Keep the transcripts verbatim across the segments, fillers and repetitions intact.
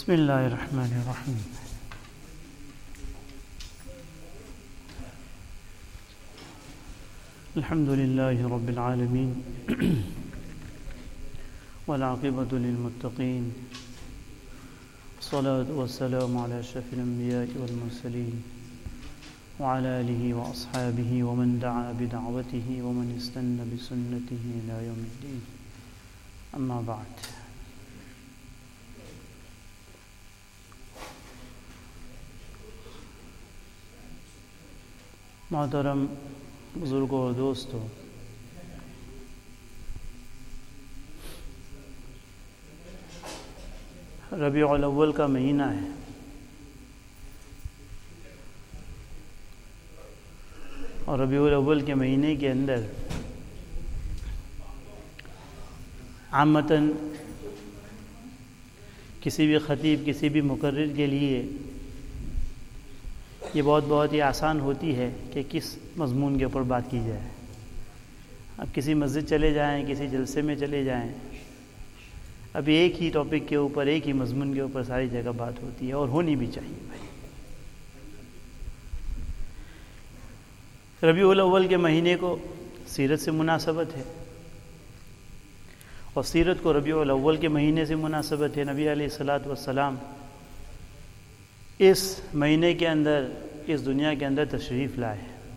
بسم اللہ الرحمن الرحیم. الحمد للہ رب العالمین والعاقبۃ للمتقین والصلاة والسلام علی اشرف الانبیاء والمرسلین وعلى آلہ واصحابہ ومن دعا بدعوتہ ومن استنى بسنتہ الی یوم الدین. اما بعد. محترم بزرگوں اور دوستوں، ربیع الاول کا مہینہ ہے. اور ربیع الاول کے مہینے کے اندر عامتاً کسی بھی خطیب، کسی بھی مقرر کے لیے یہ بہت بہت ہی آسان ہوتی ہے کہ کس مضمون کے اوپر بات کی جائے. اب کسی مسجد چلے جائیں، کسی جلسے میں چلے جائیں، اب ایک ہی ٹاپک کے اوپر، ایک ہی مضمون کے اوپر ساری جگہ بات ہوتی ہے، اور ہونی بھی چاہیے بھائی. ربیع الاول کے مہینے کو سیرت سے مناسبت ہے، اور سیرت کو ربیع الاول کے مہینے سے مناسبت ہے. نبی علیہ الصلاۃ والسلام اس مہینے کے اندر اس دنیا کے اندر تشریف لائے.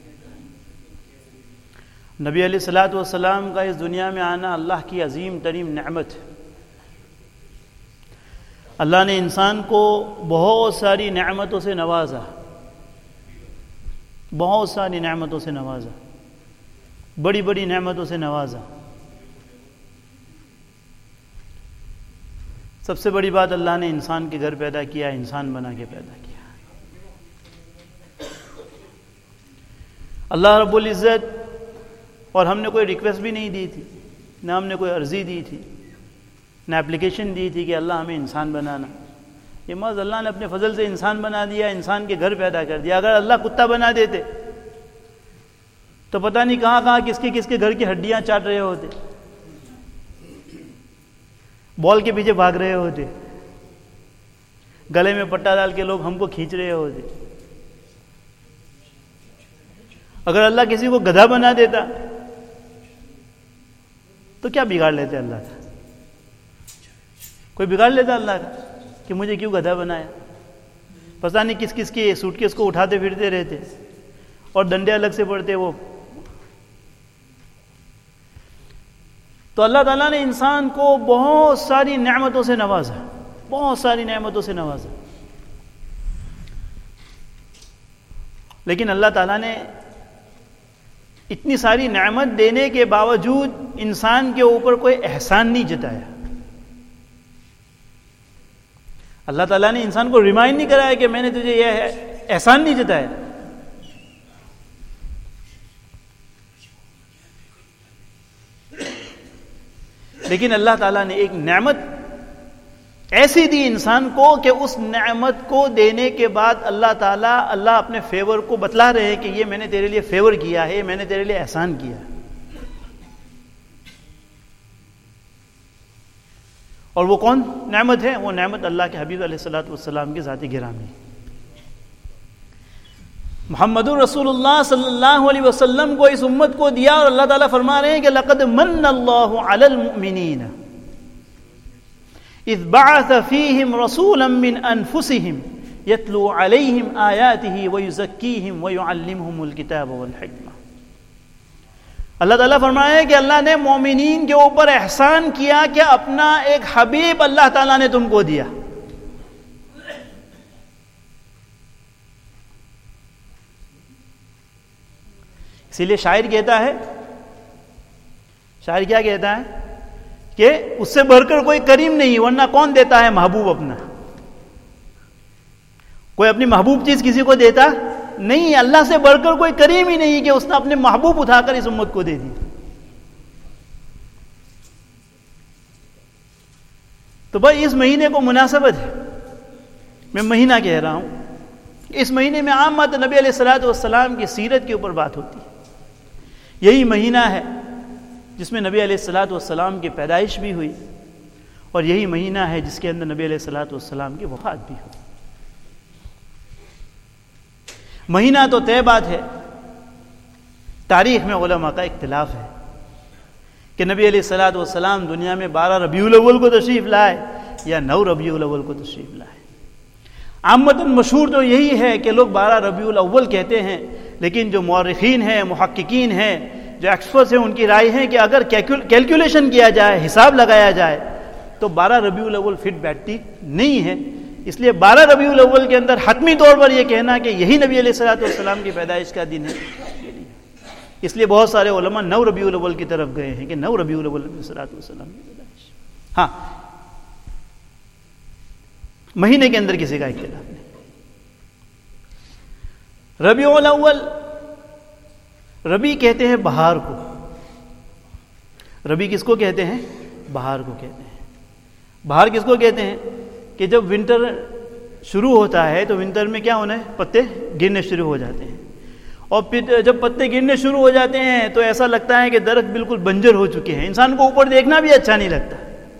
نبی علیہ الصلاۃ والسلام کا اس دنیا میں آنا اللہ کی عظیم ترین نعمت ہے. اللہ نے انسان کو بہت ساری نعمتوں سے نوازا، بہت ساری نعمتوں سے نوازا، بڑی بڑی نعمتوں سے نوازا. سب سے بڑی بات، اللہ نے انسان کے گھر پیدا کیا، انسان بنا کے پیدا کیا. اللہ رب العزت، اور ہم نے کوئی ریکویسٹ بھی نہیں دی تھی، نہ ہم نے کوئی عرضی دی تھی، نہ اپلیکیشن دی تھی کہ اللہ ہمیں انسان بنانا. یہ محض اللہ نے اپنے فضل سے انسان بنا دیا، انسان کے گھر پیدا کر دیا. اگر اللہ کتا بنا دیتے تو پتہ نہیں کہاں کہاں کس کے کس کے گھر کی ہڈیاں چاٹ رہے ہوتے، بال کے پیچھے بھاگ رہے ہوتے، گلے میں پٹا ڈال کے لوگ ہم کو کھینچ رہے ہوتے. اگر اللہ کسی کو گدھا بنا دیتا تو کیا بگاڑ لیتے اللہ کا؟ کوئی بگاڑ لیتا اللہ کا کہ مجھے کیوں گدھا بنایا؟ پتہ نہیں کس کس کی سوٹ کیس کو اٹھاتے پھرتے رہتے، اور ڈنڈے الگ سے پڑتے وہ. تو اللہ تعالیٰ نے انسان کو بہت ساری نعمتوں سے نوازا، بہت ساری نعمتوں سے نوازا. لیکن اللہ تعالیٰ نے اتنی ساری نعمت دینے کے باوجود انسان کے اوپر کوئی احسان نہیں جتایا. اللہ تعالیٰ نے انسان کو ریمائنڈ نہیں کرایا کہ میں نے تجھے یہ احسان نہیں جتایا. لیکن اللہ تعالیٰ نے ایک نعمت ایسی دی انسان کو کہ اس نعمت کو دینے کے بعد اللہ تعالیٰ اللہ اپنے فیور کو بتلا رہے ہیں کہ یہ میں نے تیرے لیے فیور کیا ہے، میں نے تیرے لیے احسان کیا. اور وہ کون نعمت ہے؟ وہ نعمت اللہ کے حبیب علیہ الصلوۃ والسلام کی ذات گرامی محمد رسول اللہ صلی اللہ علیہ وسلم کو اس امت کو دیا. اور اللہ تعالیٰ فرما رہے ہیں کہ لقد من اللہ علی المؤمنین اذ بعث فیہم رسولا من انفسہم یتلو علیہم آیاتہ ویزکیہم ویعلمہم الکتاب والحکمہ. اللہ تعالیٰ فرمایا کہ اللہ نے مومنین کے اوپر احسان کیا کہ اپنا ایک حبیب اللہ تعالیٰ نے تم کو دیا. اسی لیے شاعر کہتا ہے، شاعر کیا کہتا ہے کہ اس سے بڑھ کر کوئی کریم نہیں، ورنہ کون دیتا ہے محبوب اپنا؟ کوئی اپنی محبوب چیز کسی کو دیتا نہیں. اللہ سے بڑھ کر کوئی کریم ہی نہیں کہ اس نے اپنے محبوب اٹھا کر اس امت کو دے دی. تو بھائی اس مہینے کو مناسبت ہے، میں مہینہ کہہ رہا ہوں، اس مہینے میں عامت نبی علیہ الصلوۃ والسلام کی سیرت کے اوپر بات ہوتی ہے. یہی مہینہ ہے جس میں نبی علیہ الصلوۃ والسلام کی پیدائش بھی ہوئی، اور یہی مہینہ ہے جس کے اندر نبی علیہ الصلوۃ والسلام کی وفات بھی ہوئی۔ مہینہ تو طے بات ہے، تاریخ میں علماء کا اختلاف ہے کہ نبی علیہ الصلوۃ والسلام دنیا میں بارہ ربیع الاول کو تشریف لائے یا نو ربیع الاول کو تشریف لائے۔ عامةً مشہور تو یہی ہے کہ لوگ بارہ ربیع الاول کہتے ہیں، لیکن جو مورخین ہیں، محققین ہیں، جو ایکسپرٹس ہیں، ان کی رائے ہے کہ اگر کیلکولیشن کیا جائے، حساب لگایا جائے تو بارہ ربیع الاول فٹ بیٹھتی نہیں ہے۔ اس لیے بارہ ربیع الاول کے اندر حتمی طور پر یہ کہنا کہ یہی نبی علیہ الصلوۃ والسلام کی پیدائش کا دن ہے، اس لیے بہت سارے علماء نو ربیع الاول کی طرف گئے ہیں کہ نو ربیع الاول علیہ الصلوۃ والسلام کی پیدائش۔ ہاں، مہینے کے اندر کسی کا اختلاف نہیں۔ ربیع الاول، ربیع کہتے ہیں بہار کو۔ ربیع کس کو کہتے ہیں؟ بہار کو کہتے ہیں۔ بہار کس کو کہتے ہیں؟ کہ جب ونٹر شروع ہوتا ہے تو ونٹر میں کیا ہونا ہے؟ پتے گرنے شروع ہو جاتے ہیں، اور پھر جب پتے گرنے شروع ہو جاتے ہیں تو ایسا لگتا ہے کہ درخت بالکل بنجر ہو چکے ہیں، انسان کو اوپر دیکھنا بھی اچھا نہیں لگتا،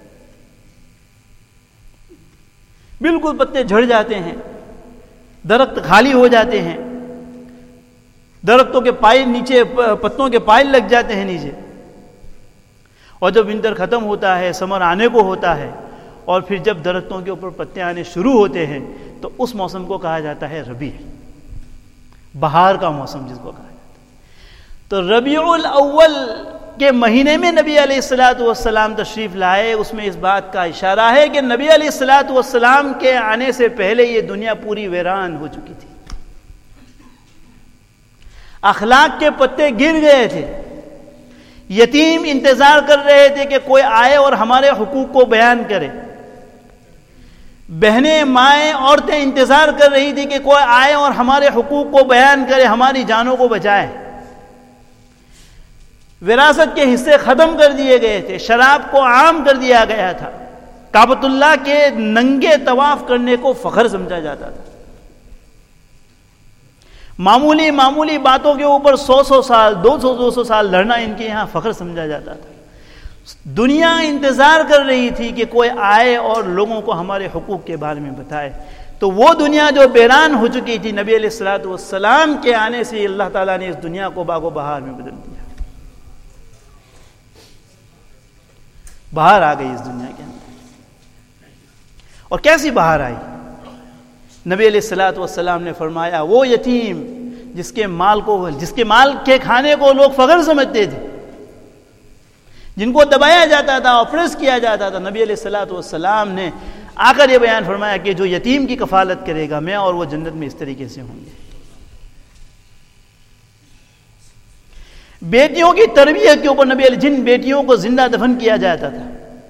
بالکل پتے جھڑ جاتے ہیں، درخت خالی ہو جاتے ہیں، درختوں کے پائل نیچے، پتوں کے پائل لگ جاتے ہیں نیچے۔ اور جب ونٹر ختم ہوتا ہے، سمر آنے کو ہوتا ہے، اور پھر جب درختوں کے اوپر پتے آنے شروع ہوتے ہیں تو اس موسم کو کہا جاتا ہے ربیع، بہار کا موسم جس کو کہا جاتا ہے۔ تو ربیع الاول کے مہینے میں نبی علیہ الصلوۃ والسلام تشریف لائے، اس میں اس بات کا اشارہ ہے کہ نبی علیہ الصلوۃ والسلام کے آنے سے پہلے یہ دنیا پوری ویران ہو چکی تھی، اخلاق کے پتے گر گئے تھے، یتیم انتظار کر رہے تھے کہ کوئی آئے اور ہمارے حقوق کو بیان کرے، بہنیں، مائیں، عورتیں انتظار کر رہی تھی کہ کوئی آئے اور ہمارے حقوق کو بیان کرے، ہماری جانوں کو بچائے۔ وراثت کے حصے ختم کر دیے گئے تھے، شراب کو عام کر دیا گیا تھا، کعبۃ اللہ کے ننگے طواف کرنے کو فخر سمجھا جاتا تھا، معمولی معمولی باتوں کے اوپر سو سو سال، دو سو دو سو سال لڑنا ان کے یہاں فخر سمجھا جاتا تھا۔ دنیا انتظار کر رہی تھی کہ کوئی آئے اور لوگوں کو ہمارے حقوق کے بارے میں بتائے۔ تو وہ دنیا جو بیران ہو چکی تھی، نبی علیہ الصلوۃ والسلام کے آنے سے اللہ تعالیٰ نے اس دنیا کو باغ و بہار میں بدل دیا، بہار آ گئی اس دنیا کے اندر۔ اور کیسی بہار آئی؟ نبی علیہ الصلوۃ والسلام نے فرمایا، وہ یتیم جس کے مال کو جس کے مال کے کھانے کو لوگ فخر سمجھتے تھے، جن کو دبایا جاتا تھا، اپریس کیا جاتا تھا، نبی علیہ الصلوۃ والسلام نے آ کر یہ بیان فرمایا کہ جو یتیم کی کفالت کرے گا، میں اور وہ جنت میں اس طریقے سے ہوں گے۔ بیٹیوں کی تربیت کے اوپر نبی علیہ، جن بیٹیوں کو زندہ دفن کیا جاتا تھا،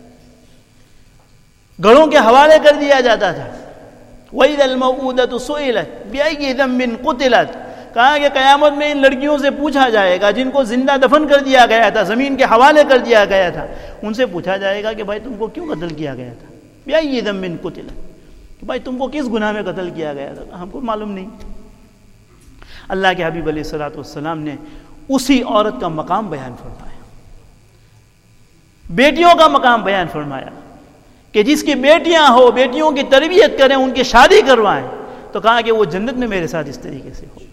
گھروں کے حوالے کر دیا جاتا تھا، وَإِذَا الْمَوْءُودَةُ سُئِلَتْ بِأَيِّ ذَنبٍ قُتِلَتْ، کہا کہ قیامت میں ان لڑکیوں سے پوچھا جائے گا جن کو زندہ دفن کر دیا گیا تھا، زمین کے حوالے کر دیا گیا تھا، ان سے پوچھا جائے گا کہ بھائی تم کو کیوں قتل کیا گیا تھا؟ بِأَيِّ ذَنبٍ قُتِلَتْ، کہ بھائی تم کو کس گناہ میں قتل کیا گیا تھا؟ ہم کو معلوم نہیں۔ اللہ کے حبیب علیہ الصلوۃ والسلام نے اسی عورت کا مقام بیان فرمایا، بیٹیوں کا مقام بیان فرمایا کہ جس کی بیٹیاں ہو، بیٹیوں کی تربیت کریں، ان کی شادی کروائیں، تو کہا کہ وہ جنت میں میرے ساتھ اس طریقے سے ہوگا۔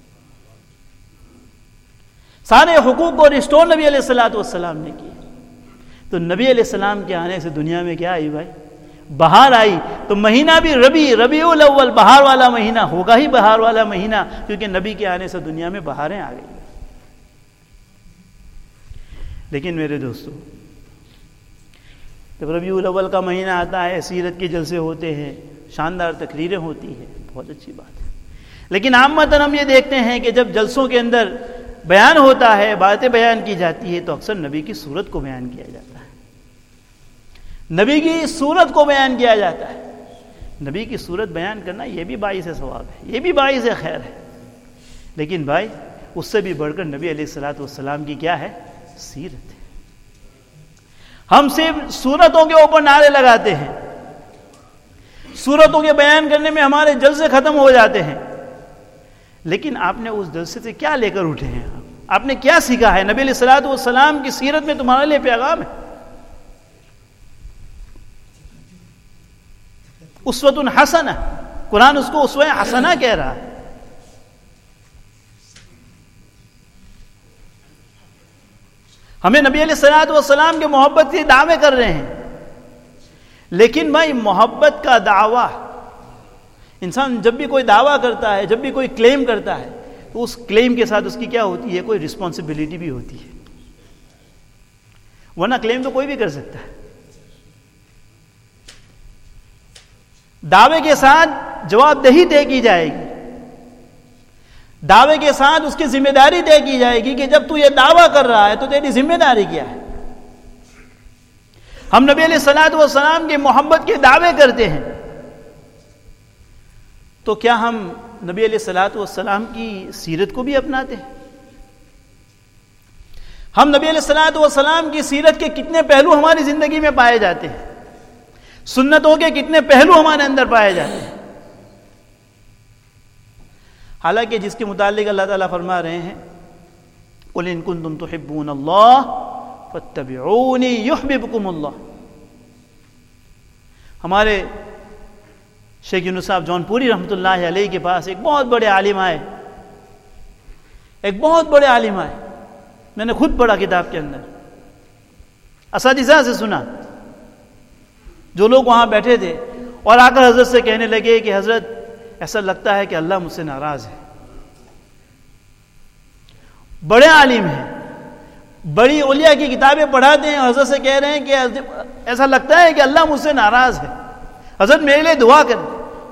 سارے حقوق کو ریسٹور نبی علیہ الصلوۃ والسلام نے کیے۔ تو نبی علیہ السلام کے آنے سے دنیا میں کیا آئی بھائی؟ بہار آئی۔ تو مہینہ بھی ربیع، ربیع الاول، بہار والا مہینہ ہوگا ہی، بہار والا مہینہ، کیونکہ نبی کے آنے سے دنیا میں بہاریں آ گئی۔ لیکن میرے دوستو، جب ربیع الاول کا مہینہ آتا ہے، سیرت کے جلسے ہوتے ہیں، شاندار تقریریں ہوتی ہیں، بہت اچھی بات ہے، لیکن عامةً ہم یہ دیکھتے ہیں کہ جب جلسوں کے اندر بیان ہوتا ہے، باتیں بیان کی جاتی ہے، تو اکثر نبی کی صورت کو بیان کیا جاتا ہے، نبی کی صورت کو بیان کیا جاتا ہے۔ نبی کی صورت بیان کرنا یہ بھی باعث ثواب ہے، یہ بھی باعث خیر ہے، لیکن بھائی اس سے بھی بڑھ کر نبی علیہ الصلوۃ والسلام کی کیا ہے؟ سیرت ہے۔ ہم صرف صورتوں کے اوپر نعرے لگاتے ہیں، صورتوں کے بیان کرنے میں ہمارے جلسے ختم ہو جاتے ہیں، لیکن آپ نے اس جلسے سے کیا لے کر اٹھے ہیں؟ آپ نے کیا سیکھا ہے؟ نبی علیہ الصلوۃ والسلام کی سیرت میں تمہارے لیے پیغام ہے۔ اسوۃ حسنہ، قرآن اس کو اسوہ حسنہ کہہ رہا ہے۔ ہمیں نبی علیہ الصلوۃ والسلام کے محبت کے دعوے کر رہے ہیں، لیکن بھائی محبت کا دعویٰ، انسان جب بھی کوئی دعویٰ کرتا ہے، جب بھی کوئی کلیم کرتا ہے، تو اس کلیم کے ساتھ اس کی کیا ہوتی ہے؟ کوئی رسپانسبلٹی بھی ہوتی ہے، ورنہ کلیم تو کوئی بھی کر سکتا ہے۔ دعوے کے ساتھ جواب دہی طے کی جائے گی، دعوے کے ساتھ اس کی ذمہ داری طے کی جائے گی کہ جب تو یہ دعویٰ کر رہا ہے تو تیری ذمہ داری کیا ہے۔ ہم نبی علیہ الصلوۃ والسلام کی محبت کے دعوے کرتے ہیں، تو کیا ہم نبی علیہ الصلوۃ والسلام کی سیرت کو بھی اپناتے ہیں؟ ہم نبی علیہ الصلوۃ والسلام کی سیرت کے کتنے پہلو ہماری زندگی میں پائے جاتے ہیں؟ سنتوں کے کتنے پہلو ہمارے اندر پائے جاتے ہیں؟ حالانکہ جس کے متعلق اللہ تعالیٰ فرما رہے ہیں قُلْ إِن كُنتُمْ تُحِبُّونَ اللَّهَ فَاتَّبِعُونِي يُحْبِبْكُمُ اللَّهُ۔ ہمارے شیخ یونس صاحب جون پوری رحمۃ اللہ علیہ کے پاس ایک بہت بڑے عالم آئے، ایک بہت بڑے عالم آئے، میں نے خود پڑھا کتاب کے اندر، اساتذہ سے سنا، جو لوگ وہاں بیٹھے تھے، اور آ کر حضرت سے کہنے لگے کہ حضرت ایسا لگتا ہے کہ اللہ مجھ سے ناراض ہے۔ بڑے عالم ہیں، بڑی اولیاء کی کتابیں پڑھاتے ہیں، حضرت سے کہہ رہے ہیں کہ ایسا لگتا ہے کہ اللہ مجھ سے ناراض ہے، حضرت میرے لیے دعا کریں۔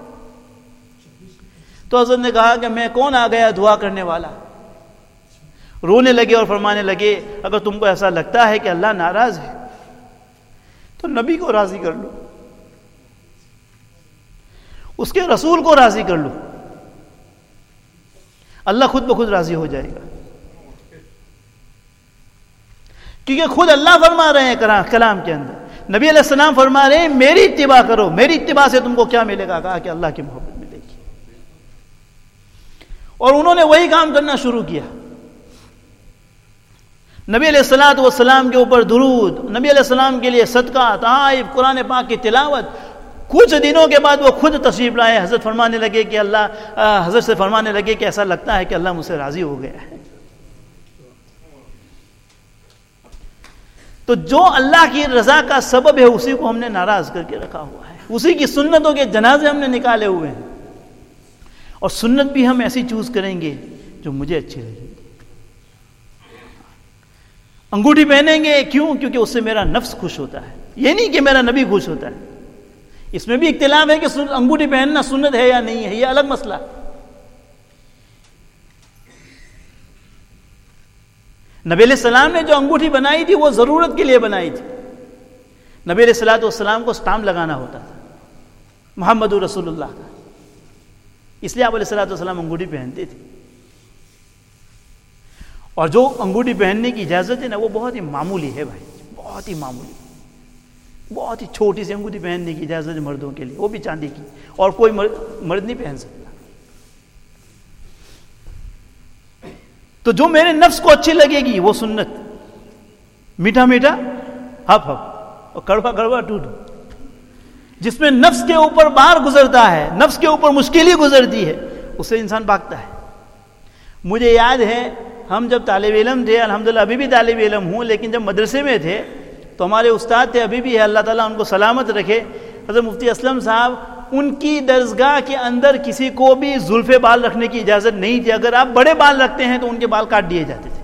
تو حضرت نے کہا کہ میں کون آ گیا دعا کرنے والا؟ رونے لگے اور فرمانے لگے اگر تم کو ایسا لگتا ہے کہ اللہ ناراض ہے تو نبی کو راضی کر لو، اس کے رسول کو راضی کر لو، اللہ خود بخود راضی ہو جائے گا۔ کیونکہ خود اللہ فرما رہے ہیں کلام کے اندر، نبی علیہ السلام فرما رہے ہیں میری اتباع کرو، میری اتباع سے تم کو کیا ملے گا؟ کہا کہ اللہ کی محبت ملے گی۔ اور انہوں نے وہی کام کرنا شروع کیا، نبی علیہ الصلوۃ والسلام کے اوپر درود، نبی علیہ السلام کے لیے صدقہ، تحائف، قرآن پاک کی تلاوت۔ کچھ دنوں کے بعد وہ خود تشریف لائے، حضرت فرمانے لگے کہ اللہ حضرت سے فرمانے لگے کہ ایسا لگتا ہے کہ اللہ مجھ سے راضی ہو گیا ہے۔ تو جو اللہ کی رضا کا سبب ہے اسی کو ہم نے ناراض کر کے رکھا ہوا ہے، اسی کی سنتوں کے جنازے ہم نے نکالے ہوئے ہیں، اور سنت بھی ہم ایسی چوز کریں گے جو مجھے اچھی لگے گی۔ انگوٹھی پہنیں گے کیوں؟ کیونکہ اس سے میرا نفس خوش ہوتا ہے، یہ نہیں کہ میرا نبی خوش ہوتا ہے۔ اس میں بھی اختلاف ہے کہ انگوٹھی پہننا سنت ہے یا نہیں ہے، یہ الگ مسئلہ۔ نبی علیہ السلام نے جو انگوٹھی بنائی تھی وہ ضرورت کے لیے بنائی تھی، نبی علیہ الصلوۃ والسلام کو اسٹامپ لگانا ہوتا تھا محمد رسول اللہ کا، اس لیے آپ علیہ الصلوۃ والسلام انگوٹھی پہنتے تھے۔ اور جو انگوٹھی پہننے کی اجازت ہے نا وہ بہت ہی معمولی ہے بھائی، بہت ہی معمولی، بہت ہی چھوٹی سی انگوٹھی پہننے کی اجازت ہے مردوں کے لیے، وہ بھی چاندی کی، اور کوئی مرد نہیں پہن سکتا۔ تو جو میرے نفس کو اچھی لگے گی وہ سنت، میٹھا میٹھا ہپ ہپ اور کڑوا کڑوا ٹوٹ، جس میں نفس کے اوپر بار گزرتا ہے، نفس کے اوپر مشکل ہی گزرتی ہے، اس سے انسان بھاگتا ہے۔ مجھے یاد ہے ہم جب طالب علم تھے، الحمدللہ ابھی بھی طالب علم ہوں، لیکن جب مدرسے میں تھے تو ہمارے استاد تھے، ابھی بھی ہے، اللہ تعالیٰ ان کو سلامت رکھے، حضرت مفتی اسلم صاحب، ان کی درسگاہ کے اندر کسی کو بھی زلفے بال رکھنے کی اجازت نہیں تھی، اگر آپ بڑے بال رکھتے ہیں تو ان کے بال کاٹ دیے جاتے تھے۔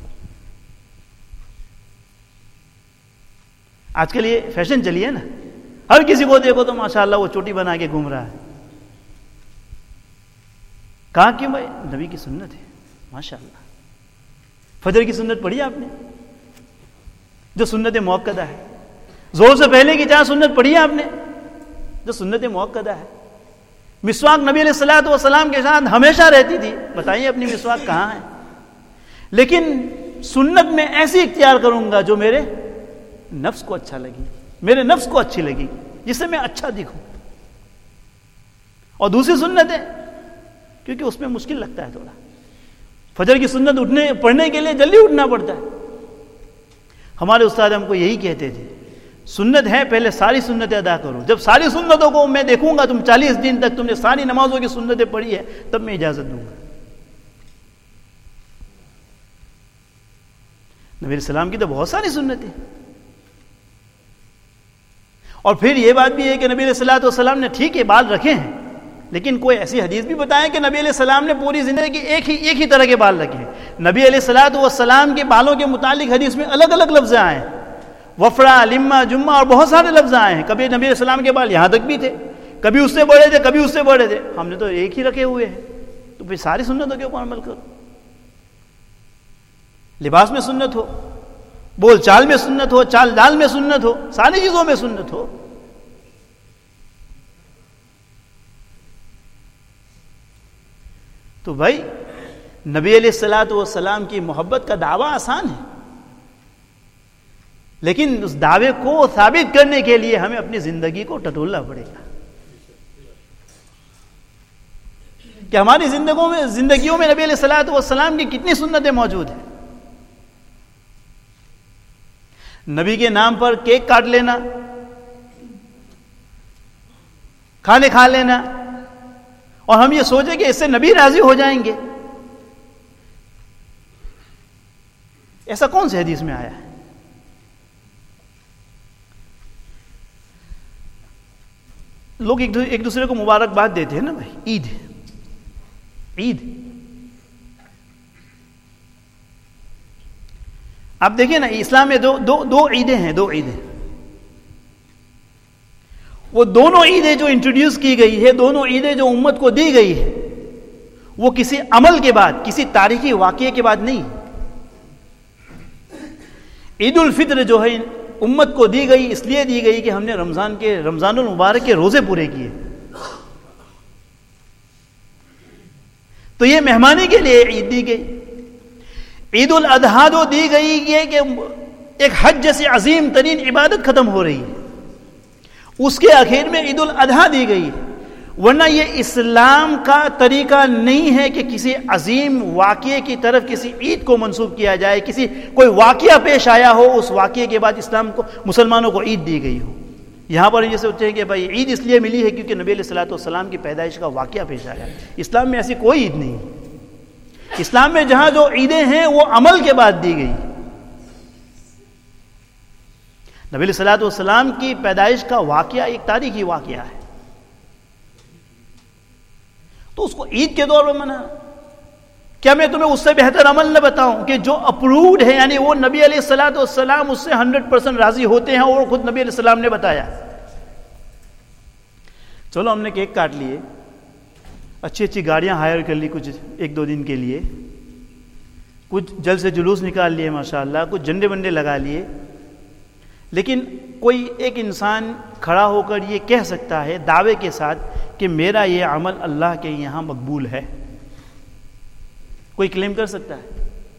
آج کل یہ فیشن چلی ہے نا، ہر کسی کو دیکھو تو ماشاءاللہ وہ چوٹی بنا کے گھوم رہا ہے۔ کہا کہ بھائی نبی کی سنت ہے، ماشاءاللہ۔ فجر کی سنت پڑھی آپ نے جو سنت موقدہ ہے؟ زور سے پہلے کی چار سنت پڑھی ہے آپ نے جو سنت موقدہ ہے؟ مسواک نبی علیہ الصلوۃ والسلام کے ساتھ ہمیشہ رہتی تھی، بتائیے اپنی مسواک کہاں ہے؟ لیکن سنت میں ایسی اختیار کروں گا جو میرے نفس کو اچھا لگے، میرے نفس کو اچھی لگے گی، جس سے میں اچھا دکھوں۔ اور دوسری سنت ہے کیونکہ اس میں مشکل لگتا ہے تھوڑا، فجر کی سنت اٹھنے پڑھنے کے لیے جلدی اٹھنا پڑتا ہے۔ ہمارے استاد ہم کو یہی کہتے تھے، سنت ہے پہلے ساری سنتیں ادا کرو. جب ساری سنتوں کو میں دیکھوں گا تم چالیس دن تک تم نے ساری نمازوں کی سنتیں پڑھی ہے تب میں اجازت دوں گا. نبی علیہ السلام کی تو بہت ساری سنتیں. اور پھر یہ بات بھی ہے کہ نبی علیہ الصلوۃ والسلام نے ٹھیک ہے بال رکھے ہیں لیکن کوئی ایسی حدیث بھی بتائیں کہ نبی علیہ السلام نے پوری زندگی ایک ہی ایک ہی طرح کے بال رکھے ہیں. نبی علیہ الصلوۃ والسلام کے بالوں کے متعلق حدیث میں الگ الگ لفظ آئے ہیں, وفرا, لما, جمعہ اور بہت سارے لفظ آئے ہیں. کبھی نبی علیہ السلام کے بال یہاں تک بھی تھے, کبھی اس سے بڑے تھے, کبھی اس سے بڑے تھے. ہم نے تو ایک ہی رکھے ہوئے ہیں. تو پھر ساری سنتوں کے اوپر عمل کرو. لباس میں سنت ہو, بول چال میں سنت ہو, چال ڈال میں سنت ہو, ساری چیزوں میں سنت ہو. تو بھائی نبی علیہ الصلوۃ والسلام کی محبت کا دعویٰ آسان ہے, لیکن اس دعوے کو ثابت کرنے کے لیے ہمیں اپنی زندگی کو ٹٹولنا پڑے گا کہ ہماری زندگیوں میں زندگیوں میں نبی علیہ الصلوۃ والسلام کی کتنی سنتیں موجود ہیں. نبی کے نام پر کیک کاٹ لینا, کھانے کھا لینا, اور ہم یہ سوچیں کہ اس سے نبی راضی ہو جائیں گے. ایسا کون سی حدیث میں آیا ہے؟ لوگ ایک دوسرے کو مبارکباد دیتے ہیں نا بھائی, عید عید. آپ دیکھیں نا اسلام میں دو دو دو عیدیں ہیں, دو عیدیں. وہ دونوں عیدیں جو انٹروڈیوس کی گئی ہے, دونوں عیدیں جو امت کو دی گئی ہے, وہ کسی عمل کے بعد, کسی تاریخی واقعے کے بعد نہیں. عید الفطر جو ہے امت کو دی گئی اس لیے دی گئی کہ ہم نے رمضان کے رمضان المبارک کے روزے پورے کیے. تو یہ مہمانی کے لیے عید دی گئی. عید الاضحیٰ جو دی گئی یہ کہ ایک حج جیسی عظیم ترین عبادت ختم ہو رہی ہے, اس کے آخر میں عید الاضحیٰ دی گئی. ورنہ یہ اسلام کا طریقہ نہیں ہے کہ کسی عظیم واقعے کی طرف کسی عید کو منسوب کیا جائے, کسی کوئی واقعہ پیش آیا ہو اس واقعے کے بعد اسلام کو مسلمانوں کو عید دی گئی ہو. یہاں پر یہ سوچتے ہیں کہ بھائی عید اس لیے ملی ہے کیونکہ نبی علیہ الصلوۃ والسلام کی پیدائش کا واقعہ پیش آیا. اسلام میں ایسی کوئی عید نہیں. اسلام میں جہاں جو عیدیں ہیں وہ عمل کے بعد دی گئی. نبی علیہ الصلوۃ والسلام کی پیدائش کا واقعہ ایک تاریخی واقعہ ہے, تو اس کو عید کے طور پر منانا. کیا میں تمہیں اس سے بہتر عمل نہ بتاؤں کہ جو اپرووڈ ہے, یعنی وہ نبی علیہ الصلوۃ والسلام اس سے ہنڈریڈ پرسینٹ راضی ہوتے ہیں, اور خود نبی علیہ السلام نے بتایا. چلو ہم نے کیک کاٹ لیے, اچھی اچھی گاڑیاں ہائر کر لی کچھ ایک دو دن کے لیے, کچھ جلد سے جلوس نکال لیے ماشاءاللہ, کچھ جھنڈے بنڈے لگا لیے, لیکن کوئی ایک انسان کھڑا ہو کر یہ کہہ سکتا ہے دعوے کے ساتھ کہ میرا یہ عمل اللہ کے یہاں مقبول ہے؟ کوئی کلیم کر سکتا ہے؟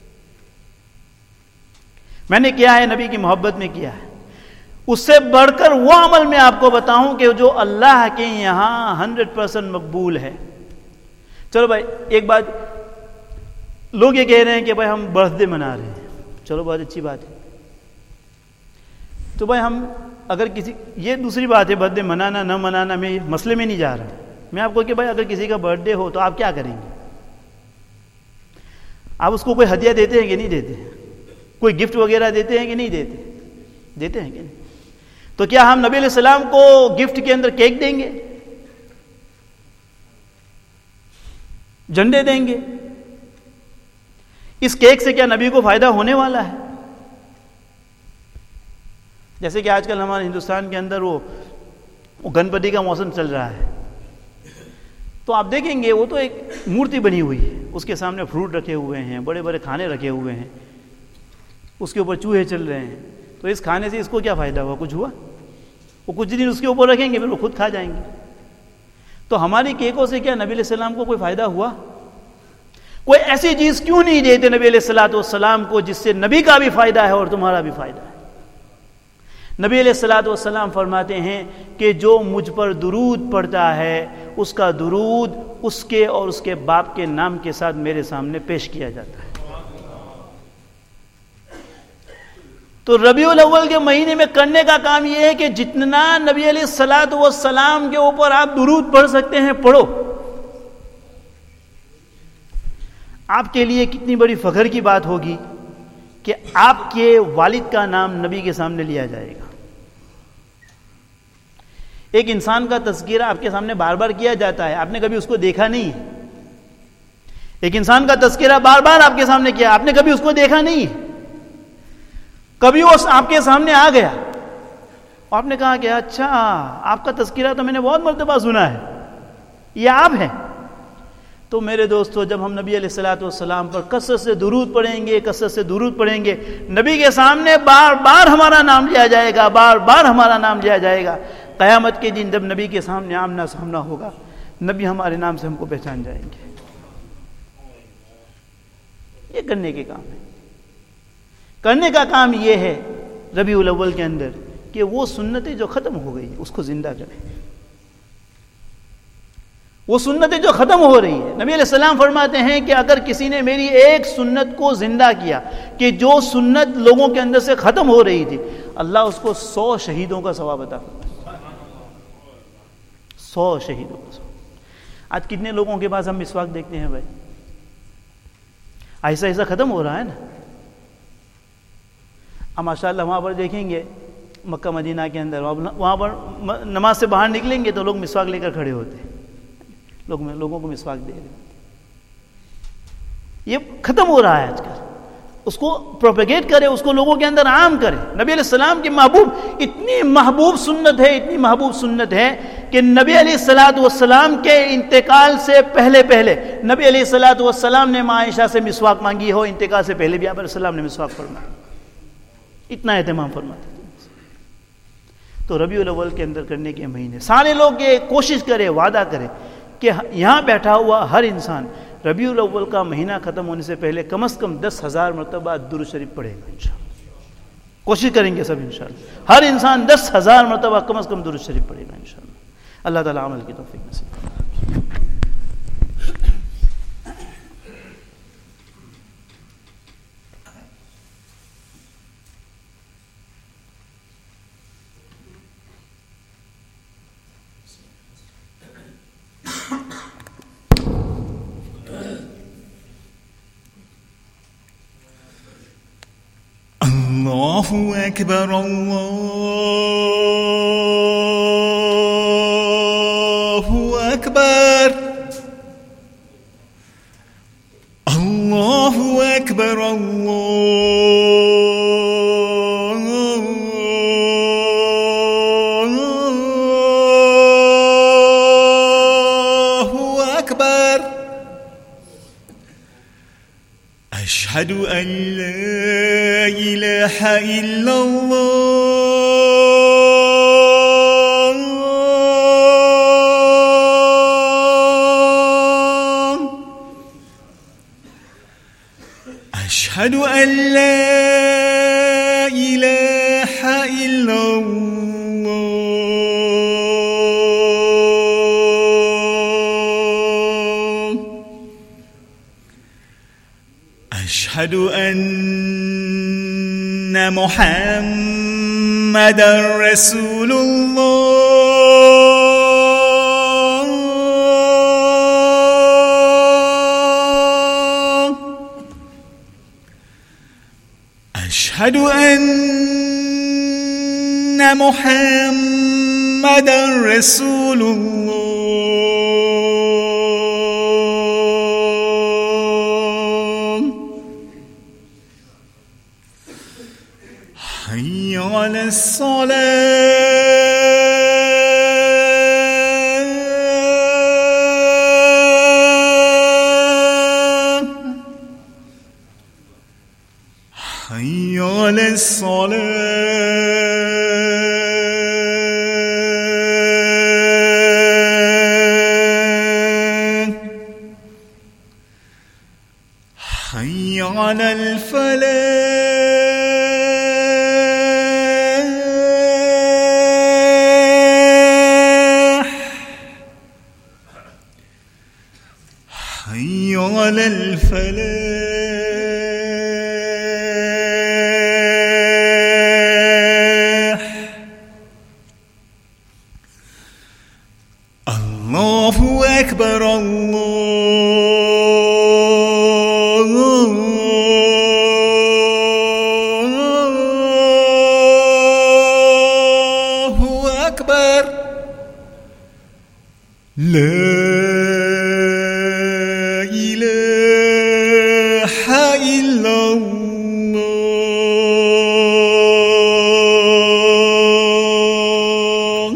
میں نے کیا ہے نبی کی محبت میں کیا ہے. اس سے بڑھ کر وہ عمل میں آپ کو بتاؤں کہ جو اللہ کے یہاں ہنڈریڈ پرسینٹ مقبول ہے. چلو بھائی ایک بات, لوگ یہ کہہ رہے ہیں کہ بھائی ہم برتھ ڈے منا رہے ہیں, چلو بہت اچھی بات ہے. تو بھائی ہم اگر کسی, یہ دوسری بات ہے برتھ ڈے منانا نہ منانا, میں مسئلے میں نہیں جا رہا. میں آپ کو کہ بھائی اگر کسی کا برتھ ڈے ہو تو آپ کیا کریں گے؟ آپ اس کو کوئی ہدیہ دیتے ہیں کہ نہیں دیتے ہیں؟ کوئی گفٹ وغیرہ دیتے ہیں کہ نہیں دیتے؟ دیتے ہیں کہ نہیں؟ تو کیا ہم نبی علیہ السلام کو گفٹ کے اندر کیک دیں گے, جھنڈے دیں گے؟ اس کیک سے کیا نبی کو فائدہ ہونے والا ہے؟ جیسے کہ آج کل ہمارے ہندوستان کے اندر وہ گنپتی کا موسم چل رہا ہے, تو آپ دیکھیں گے وہ تو ایک مورتی بنی ہوئی ہے, اس کے سامنے فروٹ رکھے ہوئے ہیں, بڑے بڑے کھانے رکھے ہوئے ہیں, اس کے اوپر چوہے چل رہے ہیں. تو اس کھانے سے اس کو کیا فائدہ ہوا؟ کچھ ہوا؟ وہ کچھ دن اس کے اوپر رکھیں گے پھر وہ خود کھا جائیں گے. تو ہماری کیکوں سے کیا نبی علیہ السلام کو کوئی فائدہ ہوا؟ کوئی ایسی چیز کیوں نہیں دیتے نبی علیہ الصلوۃ والسلام کو جس سے نبی کا بھی فائدہ ہے اور تمہارا بھی فائدہ ہے؟ نبی علیہ الصلوۃ والسلام فرماتے ہیں کہ جو مجھ پر درود پڑھتا ہے اس کا درود اس کے اور اس کے باپ کے نام کے ساتھ میرے سامنے پیش کیا جاتا ہے. تو ربیع الاول کے مہینے میں کرنے کا کام یہ ہے کہ جتنا نبی علیہ الصلوۃ والسلام کے اوپر آپ درود پڑھ سکتے ہیں پڑھو. آپ کے لیے کتنی بڑی فخر کی بات ہوگی کہ آپ کے والد کا نام نبی کے سامنے لیا جائے گا. ایک انسان کا تذکرہ آپ کے سامنے بار بار کیا جاتا ہے, آپ نے کبھی اس کو دیکھا نہیں ہے. ایک انسان کا تذکرہ بار بار آپ کے سامنے کیا, آپ نے کبھی اس کو دیکھا نہیں ہے. کبھی وہ آپ کے سامنے آ گیا اور آپ نے کہا کہ اچھا آپ کا تذکرہ تو میں نے بہت مرتبہ سنا ہے, یہ آپ ہیں. تو میرے دوستو, جب ہم نبی علیہ الصلوۃ والسلام پر کثرت سے درود پڑھیں گے کثرت سے درود پڑھیں گے نبی کے سامنے بار بار ہمارا نام لیا جائے گا, بار بار ہمارا نام لیا جائے گا. قیامت کے دن جب نبی کے سامنے آمنا سامنا ہوگا, نبی ہمارے نام سے ہم کو پہچان جائیں گے. یہ کرنے کے کام ہے. کرنے کا کام یہ ہے ربیع الاول کے اندر کہ وہ سنتیں جو ختم ہو گئی اس کو زندہ کریں. وہ سنتیں جو ختم ہو رہی ہے, نبی علیہ السلام فرماتے ہیں کہ اگر کسی نے میری ایک سنت کو زندہ کیا, کہ جو سنت لوگوں کے اندر سے ختم ہو رہی تھی, اللہ اس کو سو شہیدوں کا ثواب عطا فرمائے. سو شہیدوں کا ثواب. آج کتنے لوگوں کے پاس ہم مسواک دیکھتے ہیں بھائی, ایسا ایسا ختم ہو رہا ہے نا. اب ماشاء اللہ وہاں پر دیکھیں گے مکہ مدینہ کے اندر, وہاں پر نماز سے باہر نکلیں گے تو لوگ مسواک لے کر کھڑے ہوتے ہیں, لوگ لوگوں کو مسواک دے رہے ہیں. یہ ختم ہو رہا ہے آج کل. اس کو پروپیگیٹ کرے, اس کو لوگوں کے اندر عام کرے. نبی علیہ السلام کی محبوب اتنی محبوب سنت ہے, اتنی محبوب سنت ہے کہ نبی علیہ الصلوۃ والسلام کے انتقال سے پہلے پہلے نبی علیہ الصلوۃ والسلام نے ماں عائشہ سے مسواک مانگی ہو, انتقال سے پہلے بھی آپ علیہ السلام نے مسواک فرمایا. اتنا اہتمام فرماتے تھے. تو ربیع الاول کے اندر کرنے کے مہینے سارے لوگ یہ کوشش کرے, وعدہ کرے کہ یہاں بیٹھا ہوا ہر انسان ربیع الاول کا مہینہ ختم ہونے سے پہلے کم از کم دس ہزار مرتبہ درود شریف پڑھے گا انشاءاللہ. کوشش کریں گے سب انشاءاللہ, ہر انسان دس ہزار مرتبہ کم از کم درود شریف پڑھے گا انشاءاللہ. اللہ تعالیٰ عمل کی توفیق نصیب فرمائے. اللہ اکبر اللہ اکبر اللہ اکبر اللہ اکبر اشہد ان لا الہ الا اللہ اشہد ان لا الہ الا اللہ اشہد ان محمد رسول اللہ اشہد ان محمد رسول اللہ حی علی الصلاة حی علی الصلاة حی علی الفلاح حی علی الفلاح الله أكبر الله أكبر لا إله إلا الله.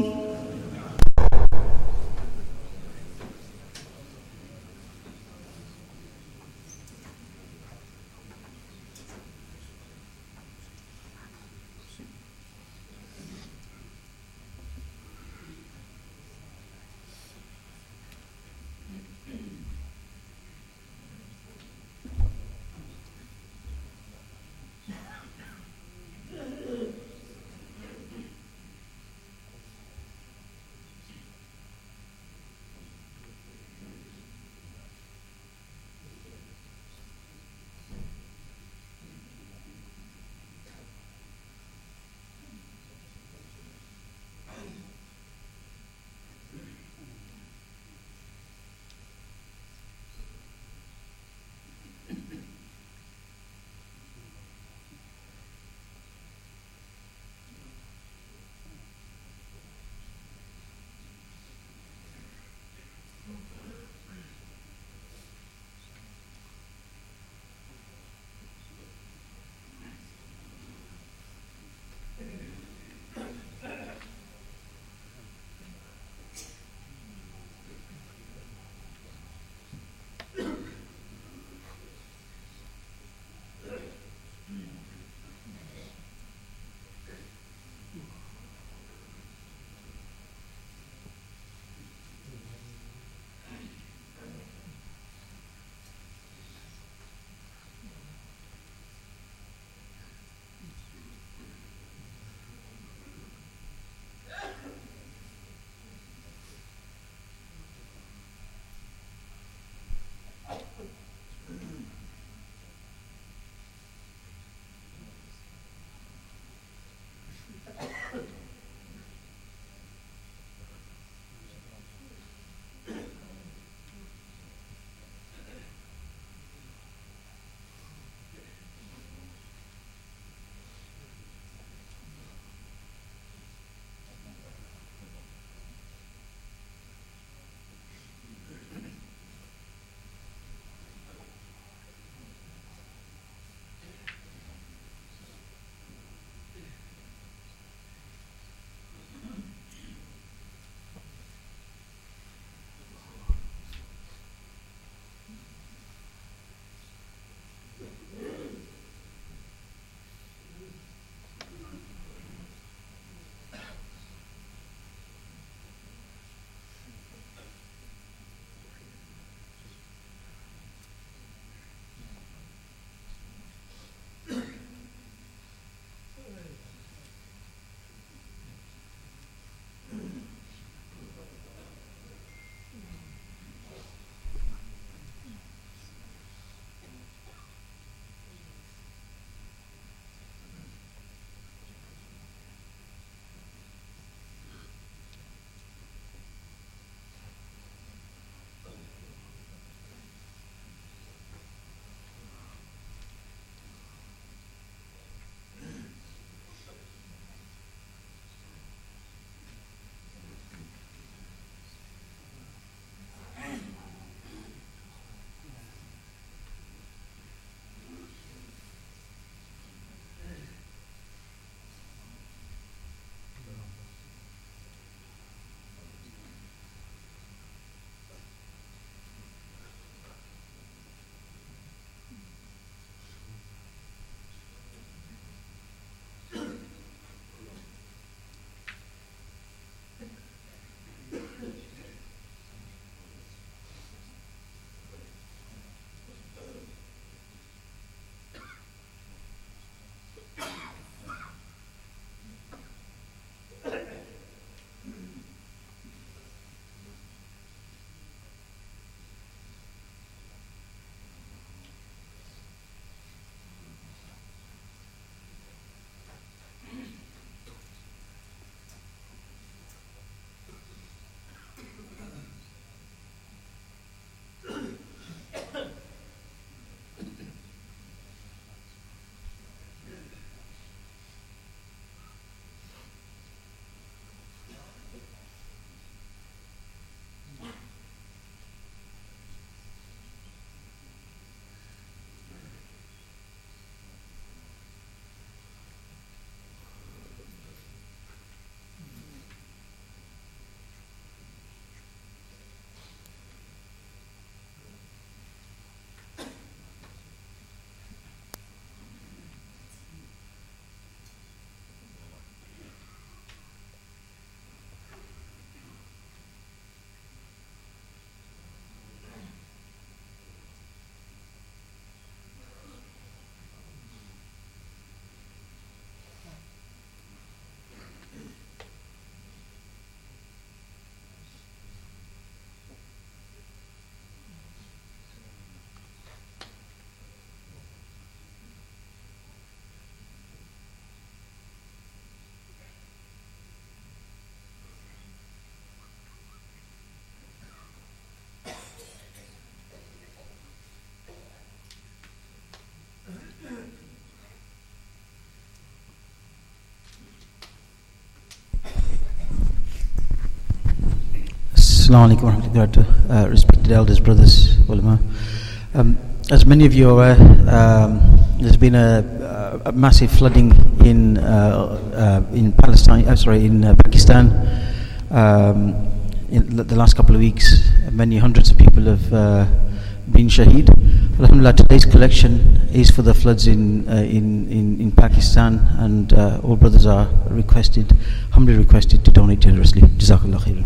Assalamu alaikum wa rahmatullahi wa barakatuh. Uh, respected elders, brothers, ulama. Um, as many of you are aware, um, there's been a, a massive flooding in uh, uh, in Palestine. Uh, sorry, in uh, Pakistan. Um, in the last couple of weeks, many hundreds of people have uh, been shaheed. Alhamdulillah, today's collection is for the floods in uh, in, in in Pakistan, and uh, all brothers are requested, humbly requested, to donate generously. Jazakallah khairan.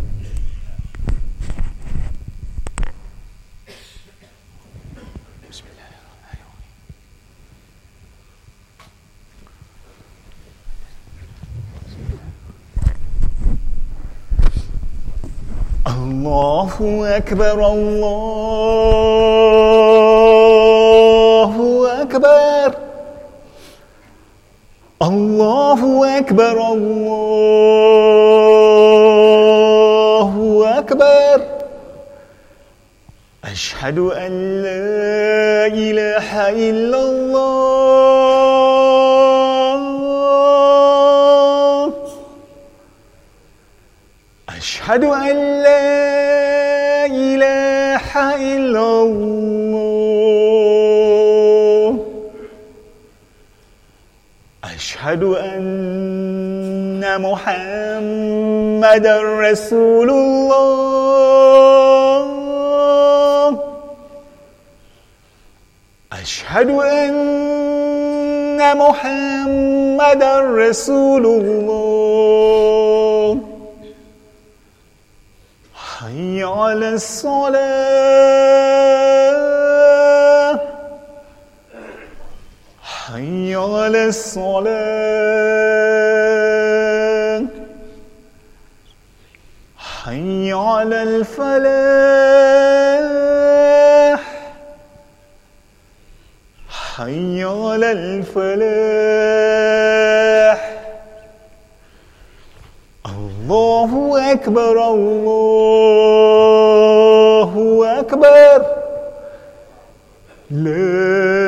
Allahu Akbar, Allahu Akbar, Allahu Akbar, Allahu Akbar. Ashhadu an la ilaha illallah. Ashhadu an la ilaha illallah. Ashhadu anna Muhammadan Rasulullah. Ashhadu anna Muhammadan Rasulullah. Hayya ala salah, hayya ala salah, hayya ala al-falah, hayya ala al-falah. Allahu Akbar, Allahu Akbar. La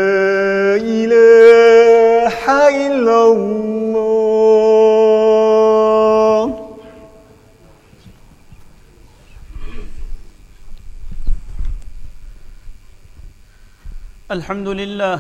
ilaha illallah. Alhamdulillah.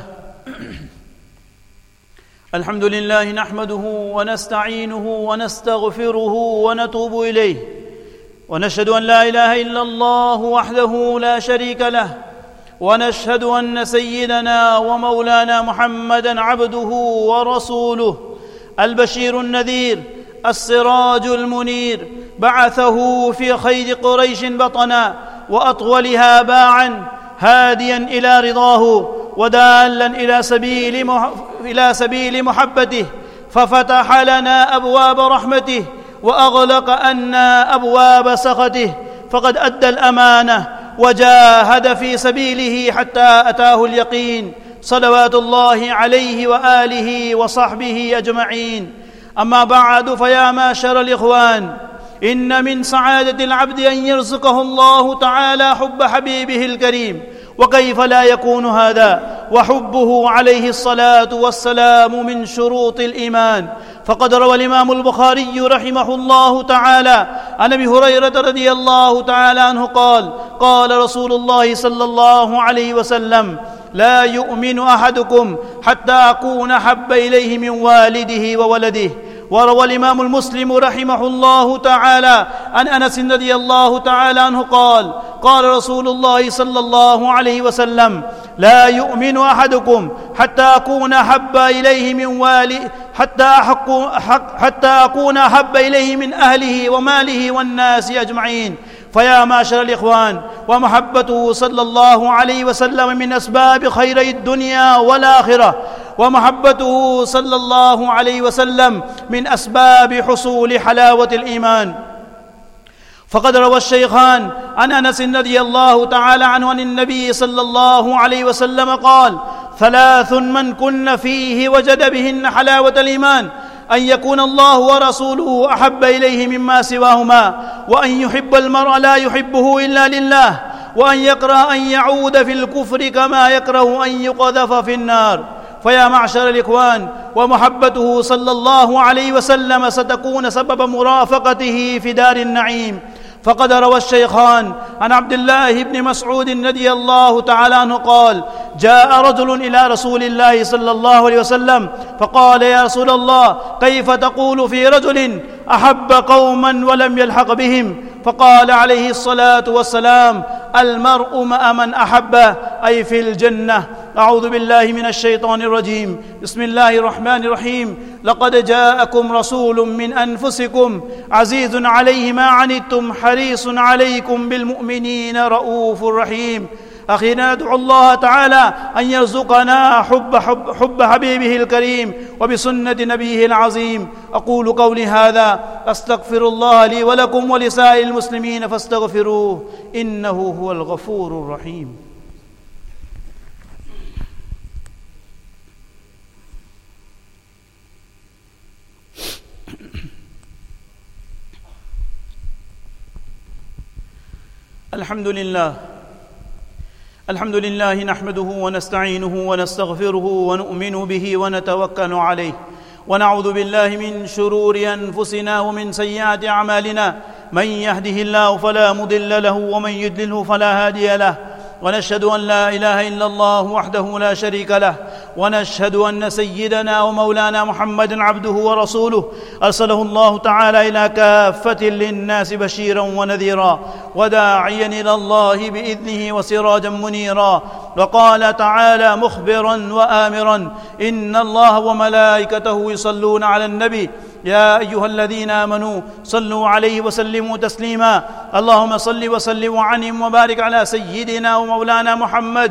الحمد لله نحمده ونستعينه ونستغفره ونتوب إليه ونشهد أن لا إله إلا الله وحده لا شريك له ونشهد أن سيدنا ومولانا محمدًا عبده ورسوله البشير النذير السراج المنير بعثه في خير قريش بطنا وأطولها باعًا هاديًا إلى رضاه ودالا إلى سبيل مح... إلى سبيل محبته ففتح لنا أبواب رحمته وأغلق عنا أبواب سخطه فقد أدى الأمانة وجاهد في سبيله حتى أتاه اليقين صلوات الله عليه وآله وصحبه أجمعين. أما بعد، فيا معشر الإخوان، إن من سعادة العبد أن يرزقه الله تعالى حب حبيبه الكريم، وكيف لا يكون هذا وحبه عليه الصلاة والسلام من شروط الإيمان. فقد روى الإمام البخاري رحمه الله تعالى عن أبي هريرة رضي الله تعالى عنه قال: قال رسول الله صلى الله عليه وسلم: لا يؤمن أحدكم حتى أكون أحب إليه من والده وولده. وروى الإمام المسلم رحمه الله تعالى عن أنس رضي الله تعالى عنه قال: قال رسول الله صلى الله عليه وسلم: لا يؤمن أحدكم حتى أكون أحب إليه من والي حتى أحق حتى أكون أحب إليه من أهله وماله والناس أجمعين. فيا معشر الإخوان، ومحبته صلى الله عليه وسلم من أسباب خيري الدنيا والآخرة، ومحبته صلى الله عليه وسلم من أسباب حصول حلاوة الإيمان. فقد روى الشيخان عن أنس رضي الله تعالى عنه عن النبي صلى الله عليه وسلم قال: ثلاث من كن فيه وجد بهن حلاوة الإيمان: أن يكون الله ورسوله أحب إليه مما سواهما، وأن يحب المرء لا يحبه إلا لله، وأن يكره أن يعود في الكفر كما يكره أن يقذف في النار. فيا معشر الإخوان، ومحبته صلى الله عليه وسلم ستكون سبب مرافقته في دار النعيم. فقد روى الشيخان عن عبد الله بن مسعود رضي الله تعالى عنه قال: جاء رجل إلى رسول الله صلى الله عليه وسلم فقال: يا رسول الله، كيف تقول في رجل أحب قوما ولم يلحق بهم؟ فقال عليه الصلاة والسلام: المرء مع من أحبه، أي في الجنة. أعوذ بالله من الشيطان الرجيم. بسم الله الرحمن الرحيم. لقد جاءكم رسول من أنفسكم عزيز عليه ما عنتم حريص عليكم بالمؤمنين رؤوف رحيم. أخيرا ندعو الله تعالى أن يرزقنا حب, حب, حب حبيبه الكريم وبسنة نبيه العظيم. أقول قولي هذا أستغفر الله لي ولكم ولسائر المسلمين فاستغفروه إنه هو الغفور الرحيم. الحمد لله الحمد لله نحمده ونستعينه ونستغفره ونؤمن به ونتوكل عليه، ونعوذ بالله من شرور أنفسنا ومن سيئات أعمالنا. من يهده الله فلا مضل له ومن يضلله فلا هادي له، ونشهد أن لا إله إلا الله وحده لا شريك له، ونشهد أن سيدنا ومولانا محمدًا عبده ورسوله أرسله الله تعالى إلى كافة للناس بشيرا ونذيرا وداعيا إلى الله بإذنه وسراجا منيرا. وقال تعالى مخبرا وآمرا: إن الله وملائكته يصلون على النبي يا أيها الذين آمنوا صلوا عليه وسلموا تسليما. اللهم صل وسلم وعنهم وبارك على سيدنا ومولانا محمد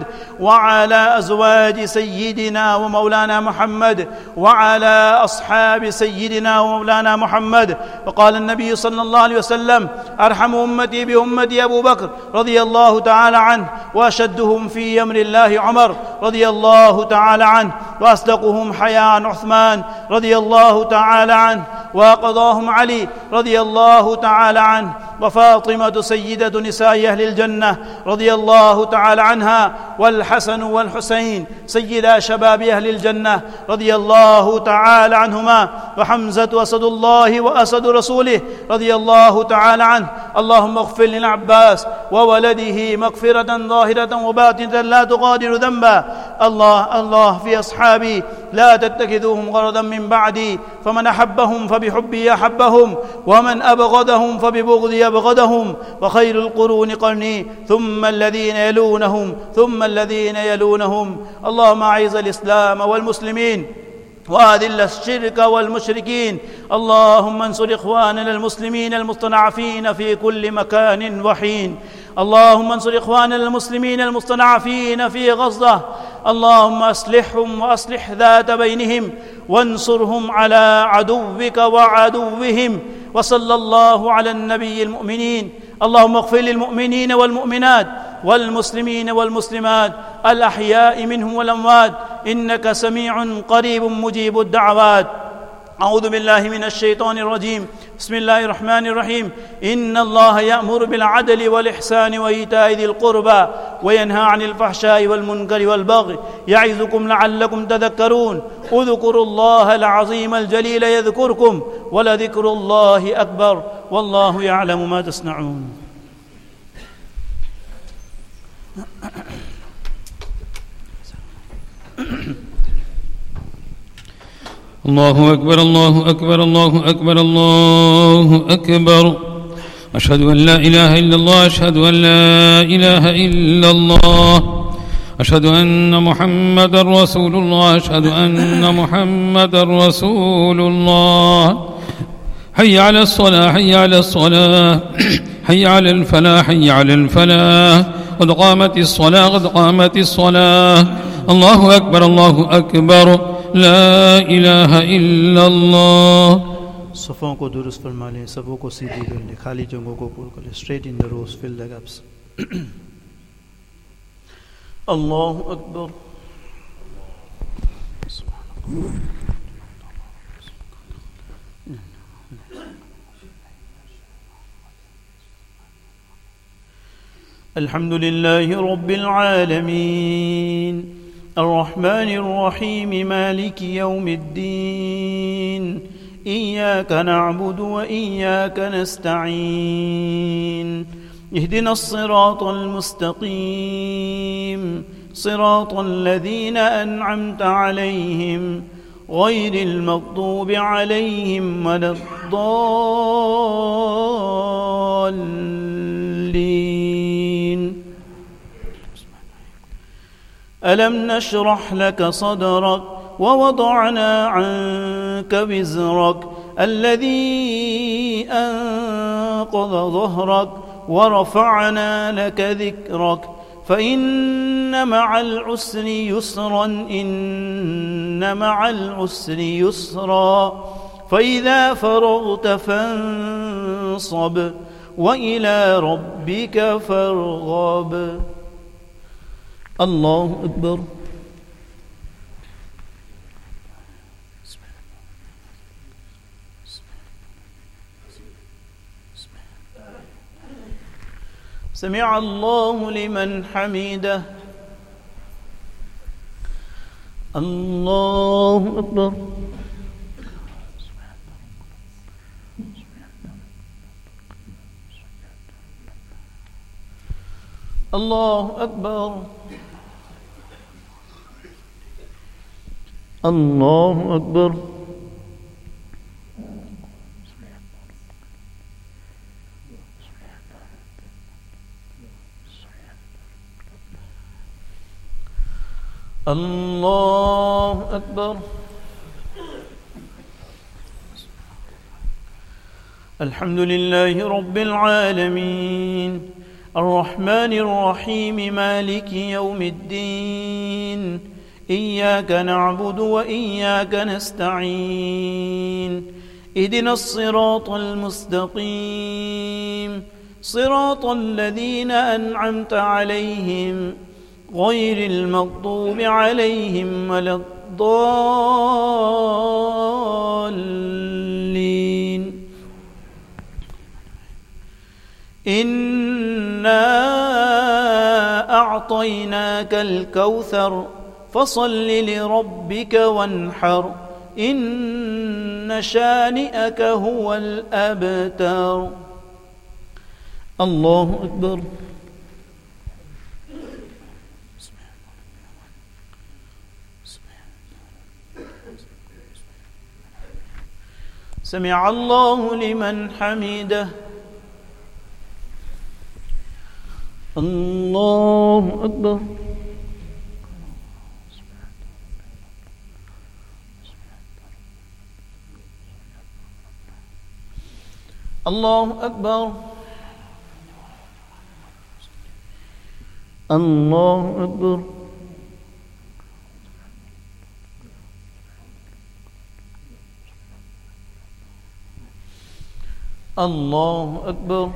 وعلى أزواج سيدنا ومولانا محمد وعلى أصحاب سيدنا ومولانا محمد. وقال النبي صلى الله عليه وسلم: أرحم أمتي بأمتي أبو بكر رضي الله تعالى عنه، وأشدهم في أمر الله عمر رضي الله تعالى عنه، وأصدقهم حياء عثمان رضي الله تعالى عنه، وقضاهم علي رضي الله تعالى عنه، وفاطمة سيدة نساء أهل الجنة رضي الله تعالى عنها، والحسن والحسين سيدا شباب أهل الجنة رضي الله تعالى عنهما، وحمزة أسد الله وأسد رسوله رضي الله تعالى عنه. اللهم اغفر للعباس وولده مغفرة ظاهرة وباطنة لا تغادر ذنبا. الله الله في أصحابي لا تتخذوهم غرضا من بعدي، فمن أحبهم فبحبي أحبهم، ومن أبغضهم فببغضي أبغضهم، وخير القرون قرني ثم الذين يلونهم ثم الذين يلونهم. اللهم أعز الإسلام والمسلمين وأذل الشرك والمشركين. اللهم انصر إخواننا المسلمين المستضعفين في كل مكان وحين. اللهم انصر إخواننا المسلمين المستضعفين في غزة. اللهم أصلحهم وأصلح ذات بينهم وانصرهم على عدوك وعدوهم. وصلى الله على النبي المؤمنين. اللهم اغفر للمؤمنين والمؤمنات والمسلمين والمسلمات الأحياء منهم والأموات، إنك سميع قريب مجيب الدعوات. أعوذ بالله من الشيطان الرجيم. بسم الله الرحمن الرحيم. إن الله يأمر بالعدل والإحسان وإيتاء ذي القربى وينهى عن الفحشاء والمنكر والبغي يعظكم لعلكم تذكرون. اذكروا الله العظيم الجليل يذكركم ولذكر الله أكبر والله يعلم ما تصنعون. الله أكبر الله أكبر الله أكبر الله أكبر. أشهد أن لا إله إلا الله، أشهد أن لا إله إلا الله، أشهد أن محمد رسول الله، أشهد أن محمد رسول الله. حي على الصلاة حي على الصلاة حي على الفلاح حي على الفلاح. قد قامت الصلاة قد قامت الصلاة. الله أكبر الله أكبر. لا إله إلا الله. सफ़ों को दुरुस्त फरमा लें, सबों को सीधी कर लें, खाली जगहों को पूरा कर लें. Straight in the rows, fill the gaps. Allahu Akbar. الحمد لله رب العالمين الرحمن الرحيم مالك يوم الدين إياك نعبد وإياك نستعين اهدنا الصراط المستقيم صراط الذين أنعمت عليهم غير المغضوب عليهم ولا الضالين. ألم نشرح لك صدرك ووضعنا عنك وزرك الذي أنقض ظهرك ورفعنا لك ذكرك فإن مع العسر يسرا إن مع العسر يسرا فإذا فرغت فانصب وإلى ربك فارغب. الله أكبر. سمع الله لمن حمده. الله أكبر. الله أكبر. الله أكبر. الله أكبر. الحمد لله رب العالمين الرحمن الرحيم مالك يوم الدين إياك نعبد وإياك نستعين اهدنا الصراط المستقيم صراط الذين أنعمت عليهم غير المغضوب عليهم ولا الضالين. إنا أعطيناك الكوثر فصل لربك وانحر إن شانئك هو الأبتر. الله أكبر. سمع الله لمن حمده. الله أكبر. الله أكبر. الله أكبر. الله أكبر.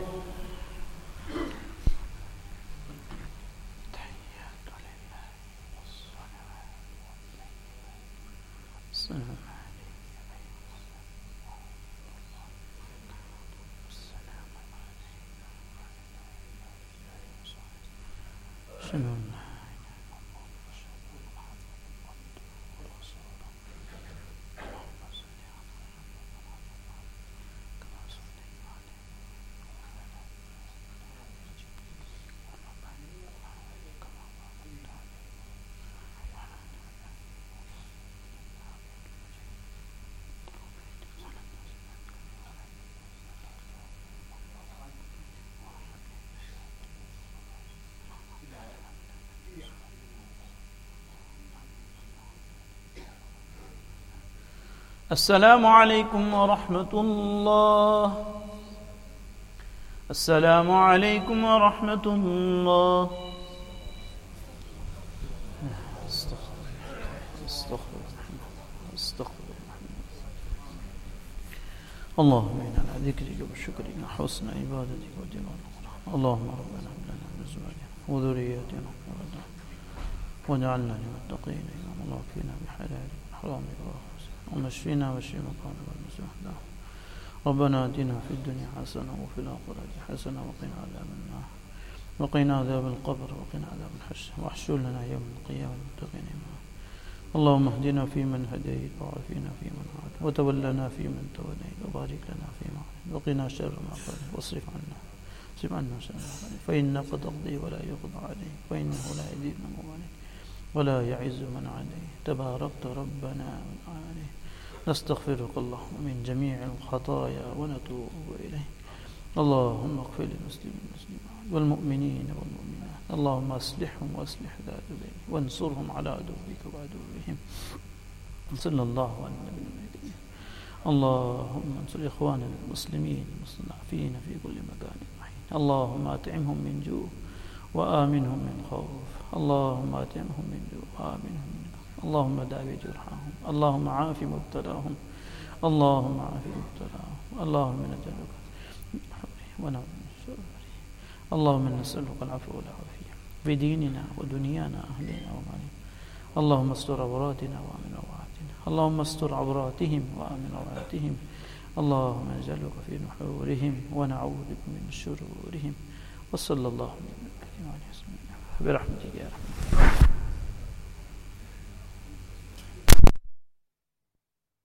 السلام عليكم ورحمة الله. السلام عليكم ورحمة الله. استغفر استغفر اللهم إنا على ذكرك وشكرك وحسن عبادتك ودينك. اللهم ربنا هب لنا من أزواجنا وذرياتنا قرة واجعلنا للمتقين إماما. اللهم اكفنا بحلالك وحرامك ومشفنا واشف مقامنا والمسوح. ربنا آتنا في الدنيا حسنة وفي الآخرة حسنة وقنا عذاب النار وقنا عذاب القبر وقنا عذاب الحشر واحشر لنا يوم القيامة المتقين إماما. اللهم اهدنا فيمن هديت وعافنا فيمن عافيت وتولنا فيمن توليت وبارك لنا فيما أعطيت وقنا شر ما قضيت واصرف عنا اصرف عنا شر ما قضيت فإنك تقضي ولا يقضى عليك وإنه لا يذل من واليت ولا يعز من عليه تباركت ربنا وتعالى. نستغفرك اللهم من جميع الخطايا ونتوب إليك. اللهم اغفر للمسلمين والمسلمات والمؤمنين والمؤمنات. اللهم اصلحهم واصلح ذات بينهم وانصرهم على عدوك وعدوهم. صلى الله على النبي. اللهم انصر إخواننا المسلمين المستضعفين في كل مكان أجمعين. اللهم أطعمهم من جوع وآمنهم من خوف. اللهم أطعمهم من جوع وآمنهم من خوف. اللهم داوي جرحاهم. اللهم عاف مبتلاهم. اللهم عاف مبتلاهم. اللهم نجعلك ونعوذ من شرورهم. اللهم نسألك العفو والعافية في ديننا ودنيانا أهلنا ومالنا. اللهم استر عوراتنا وآمن روعاتنا. اللهم استر عوراتهم وآمن روعاتهم. اللهم نجعلك في نحورهم ونعوذ بك من شرورهم. وصلى الله عليه وسلم برحمتك يا رب.